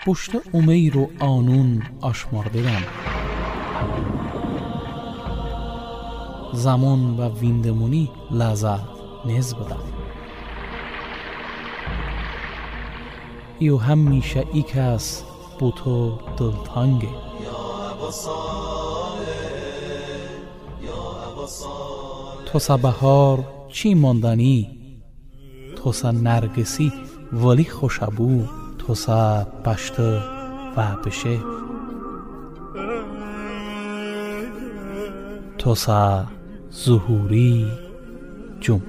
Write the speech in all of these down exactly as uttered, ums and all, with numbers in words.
پشت امیر و آنون آشمارده‌ام. زمان و ویندمونی لذت نیز بدم. ایو همیشه ای کس بو تو دلتانگه. تو سا بهار چی ماندنی، تو سا نرگسی ولی خوشبو، تو سا پشت و بشه، تو سا ظهوری جمعه.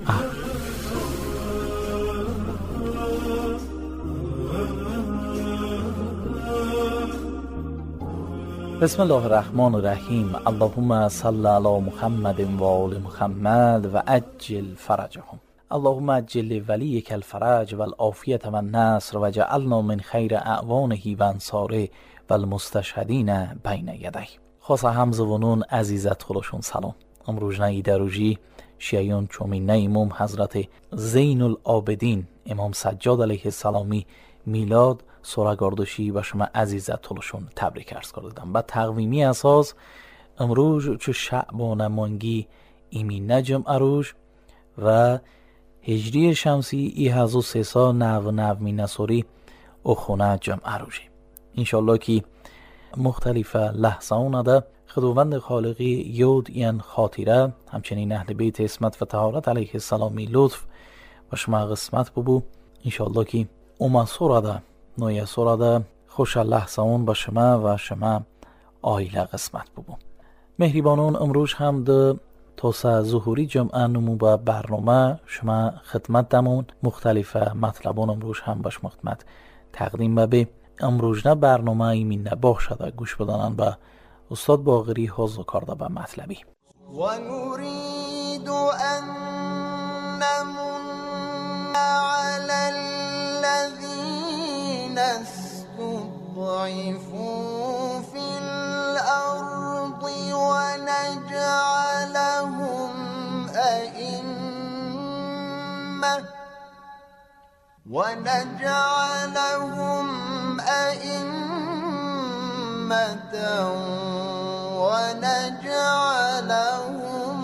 بسم الله الرحمن الرحیم. اللهم صل علی محمد و آل محمد و عجل فرجهم. اللهم عجل ولیک الفرج و العافیت و النصر و جعلنا من خیر اعوانه و انصاره و المستشهدین بین یدیه. خاص همز و نون عزیزت خلوشون سلام. امروز نهی دروجی شیعیون چومینه امام حضرت زین العابدین امام سجاد علیه السلامی میلاد سوراگاردوشی و شما عزیزت طولشون تبریک ارز کردم. با تقویمی اساس امروز چو شعبان مانگی ایمی نجم اروج و هجری شمسی ای هزو سه سا نو نو می نسوری او خونه جم اروجی. انشالله که مختلف لحظه اونه خداوند خالقی یود این خاطره همچنین اهل بیت اسمت و طهارت علیه السلامی لطف و شما قسمت ببو. انشالله که اوما سوراده نوی سوراده خوش لحظه اون با شما و شما آیله قسمت ببو. مهریبانون امروز هم ده توسع ظهوری جمعه نمو با برنامه شما خدمت دمون مختلف مطلبون امروز هم باش خدمت تقدیم ببی. امروز نه برنامه ایمین نباخ شده گوش بدانن با استاد باقری حوض کرده به مطلبی. و نريد ان نمن على الذين استضعفوا في الارض ونجعلهم ائمه ونجعلهم ائمه ونجعلهم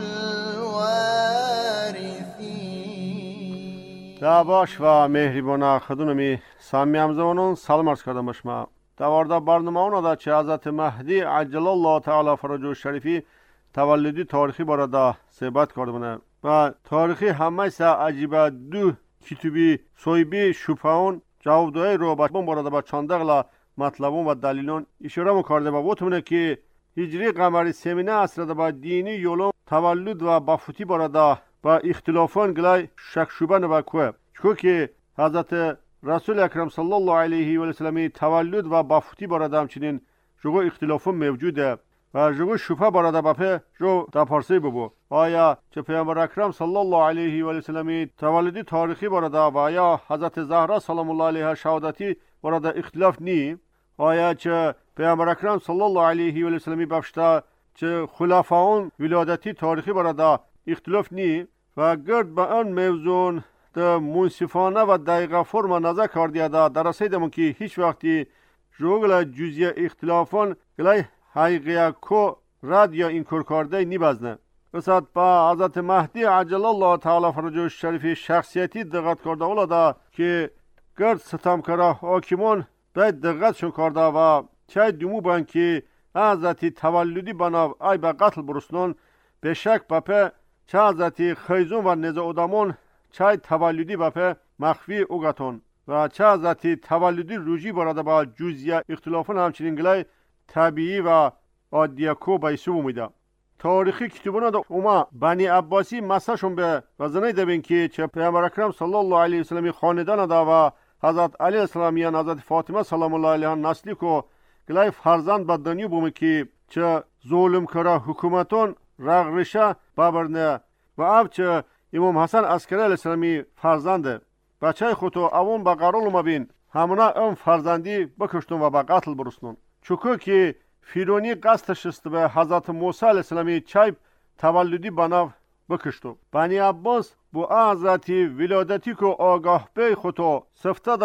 الوارثین. دعواش و مهریبانه خدونمی سامی همزمانون سلام عرض کردم بشما. دوارده برنامه اونا دا چه حضرت مهدی عجل الله تعالی فرجه شریفی تولدی تاریخی بارده صحبت کردمونه و تاریخی همه سا عجیبه دو کتبی صویبی شفاون جوابدوی رو با بارده با چندقلا مطلبون و دلیلون اشاره مکرده و بوتمونه که هجری قمری سمینه اصرده با دینی یولون تولد و بافوتی بارده با اختلافان گلای شک شوبه و کوه چکو که حضرت رسول اکرم صلی الله علیه و سلم تولد و بافوتی بارده همچنین جگو اختلافون موجوده و جگو شوفه بارده بپه جو در پارسی ببو. آیا چه پیامبر اکرم صلی الله علیه و سلم تولدی تاریخی بارده و آیا حضرت زهرا سلام الله علیها شهادتی بارده اختلاف نی؟ آیا چه پیامبر اکرم صلی الله علیه و سلم بفشته چه خلفاون ولادتی تاریخی بارده اختلاف نی؟ و گرد به آن موضوع ده منصفانه و دقیقه فرم نظر کردیه ده در رسیدمون که هیچ وقتی جوگل جزیه اختلافان گلای حقیقه کو رد یا اینکار کرده نی بزنه. بسید با حضرت مهدی عجل الله تعالی فرجه شریفی شخصیتی دقت کرده اولاده که گرد ستمکاره حاکمان باید دقتشون کرده و چه دومو بان که حضرت تولدی بنا ای به قتل برسنون به شک بپه چه حضرت خیزون و نزا ادامون چه تولدی بپه مخفی اوگتون و چه حضرت تولدی روجی براده با جزیه اختلافون همچنین گلای طبیعی و عادیه کو بایسو میده. تاریخی کتابونه دا اوما بنی عباسی مساشون به وزنه دبین که چه پیامبر اکرم صلی الله علیه و سلم خاندان دا و حضرت علی السلامیان حضرت فاطمه سلام الله علیها نسلی کو گلای فرزند به دنیا بومه که چه ظلم کرا حکومتون رغرشه ببرنه و اب چه امام حسن عسکری علیه السلامی فرزنده بچه خودتو اون با قرار مبین همونا ام فرزندی بکشتون و با قتل برسنون چکو که فیرونی قصدش است به حضرت موسی علیه السلامی چای تولدی بناو بکشتو. بنی عباس بو حضرت ولادتی کو آگاه بی خودتو سفته دا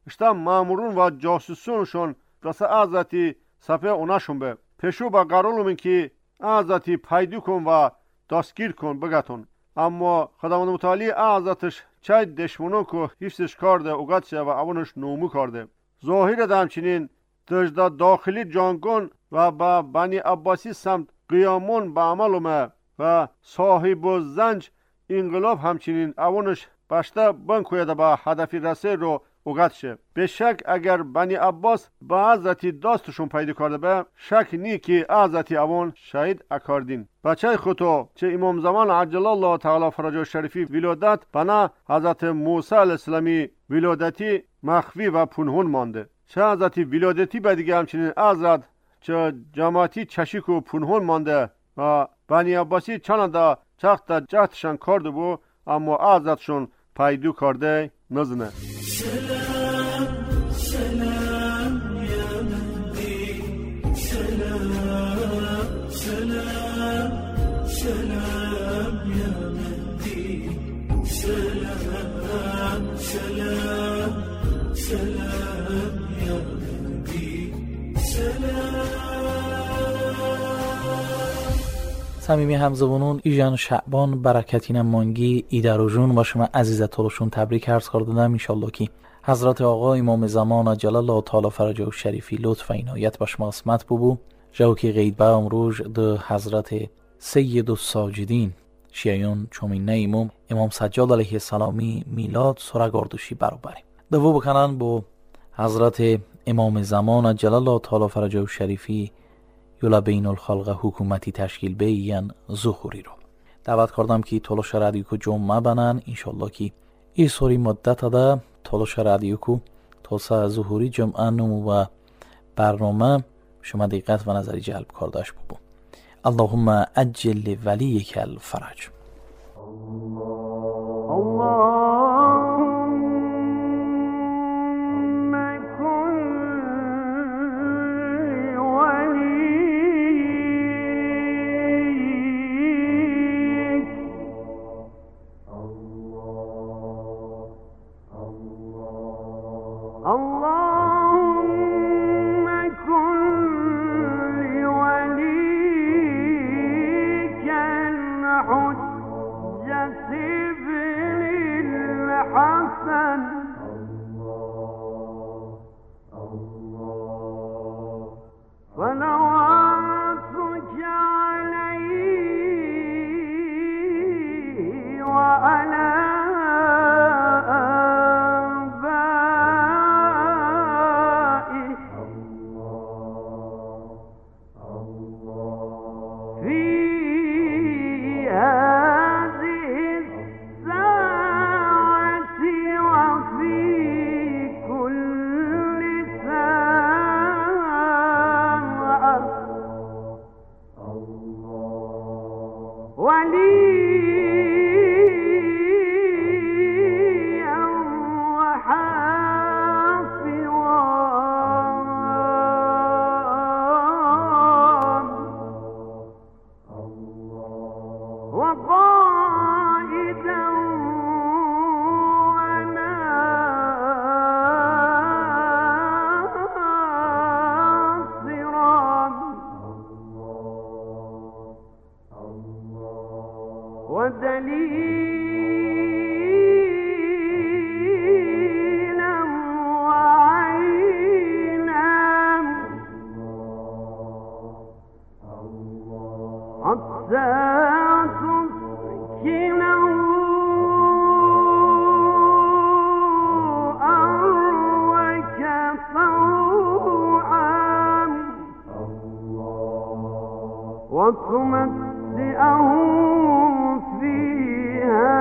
işte mamurun ve casusunuşun rasa azati sape onashun be peşu ba qarulumun ki azati paydu kon ve دستگیر کن بگتون اما خداوند متعالی اعزتش چای دشمنو که حفظش کرده اوگت شه و اونش نومو کرده ظاهر همچنین دجدا داخلی جانگون و با بنی عباسی سمت قیامون به عمل اومه و صاحب و زنج انقلاب همچنین اونش بشته بنکویده به هدفی رسه رو اوگت شه به شک اگر بنی عباس با حضرتی داستشون پیدا کرده به شک نی که حضرتی اون شهید اکاردین بچه خودو چه امام زمان عجل الله تعالی فرجه شریفی ولادت بنا حضرت موسی علیه السلامی ولادتی مخفی و پنهون مانده چه حضرتی ولادتی به دیگه همچنین حضرت چه جماعتی چشیک و پنهون مانده و بنی عباسی چند دا چخت جهتشان کرده بو اما حضرتشون پیدا کرده نزنه سلام سلام يا مهدي سلام سلام سلام يا مهدي سلام سلام سلام يا مهدي سلام صمیمی همزبانون ایجان شعبان برکتین مانگی ایدروجون و شما عزیزت روشون تبریک عرض کردم انشالله که حضرت آقا امام زمان جلال الله تعالی فرجه و شریفی لطف و عنایت به شما اسمت ببو جو که غیبه امروز ده حضرت سید الساجدین شیعیون چومین امام امام سجاد علیه السلامی میلاد سرگردشی برابری دو بکنن با حضرت امام زمان جلال الله تعالی فرجه و شریفی یولا بین الخلق حکومتی تشکیل بیان ظهوری رو دعوت کردم که تلاش رادیو کو جمعه بنن انشالله که این سوری مدت ده تلاش رادیو کو توسعه ظهوری جمعه نمو و برنامه شما دقت و نظری جلب کردش ببو اللهم عجل ولیک الفرج الله وتمتعه فيها